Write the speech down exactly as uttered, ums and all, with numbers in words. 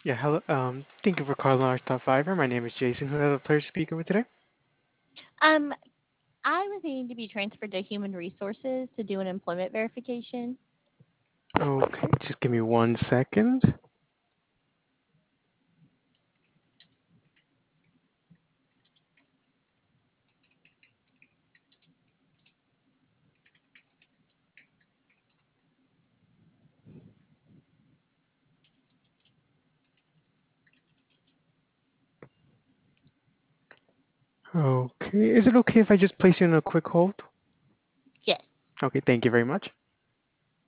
Yeah, hello. Um, thank you for calling our top fiver. My name is Jason. Who have a pleasure speaking with today? Um, I was needing to be transferred to human resources to do an employment verification. Okay, just give me one second. Okay, is it okay if I just place you on a quick hold? Yes. Okay, thank you very much.